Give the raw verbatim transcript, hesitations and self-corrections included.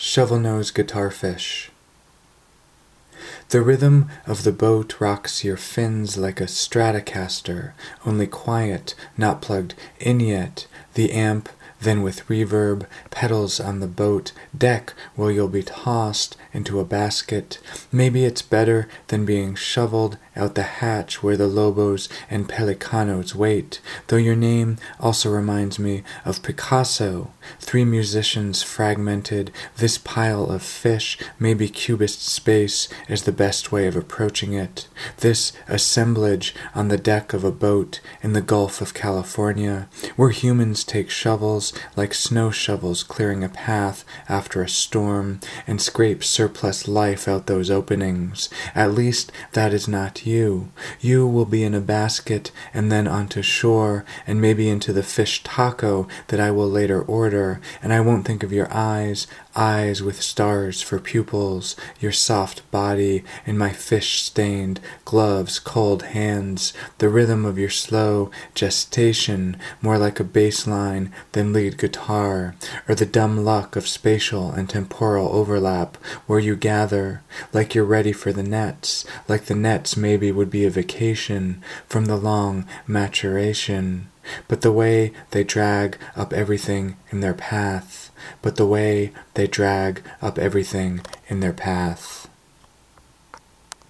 Shovel-nosed guitarfish. The rhythm of the boat rocks your fins like a Stratocaster, only quiet, not plugged in yet. The amp, then with reverb, pedals on the boat deck where you'll be tossed into a basket. Maybe it's better than being shoveled out the hatch where the Lobos and Pelicanos wait, though your name also reminds me of Picasso. Three musicians fragmented, this pile of fish, maybe cubist space, is the best way of approaching it. This assemblage on the deck of a boat in the Gulf of California, where humans take shovels like snow shovels clearing a path after a storm, and scrape surplus life out those openings. At least that is not you. You will be in a basket and then onto shore, and maybe into the fish taco that I will later order, and I won't think of your eyes, eyes with stars for pupils, your soft body, and my fish-stained gloves, cold hands, the rhythm of your slow gestation, more like a bass line than lead guitar, or the dumb luck of spatial and temporal overlap, where you gather, like you're ready for the nets, like the nets maybe would be a vacation from the long maturation. But the way they drag up everything in their path, but the way they drag up everything in their path.